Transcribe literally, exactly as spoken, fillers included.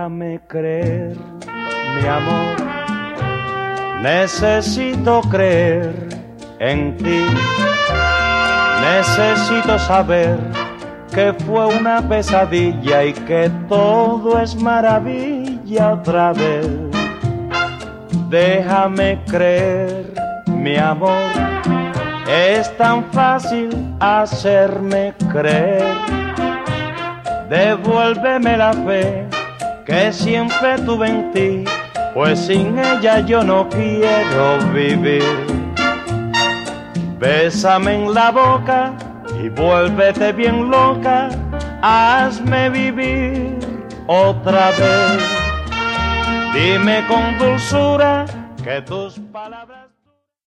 Déjame creer, mi amor, necesito creer en ti. Necesito saber que fue una pesadilla y que todo es maravilla otra vez. Déjame creer, mi amor, es tan fácil hacerme creer. Devuélveme la fe que siempre tuve en ti, pues sin ella yo no quiero vivir. Bésame en la boca y vuélvete bien loca, hazme vivir otra vez. Dime con dulzura que tus palabras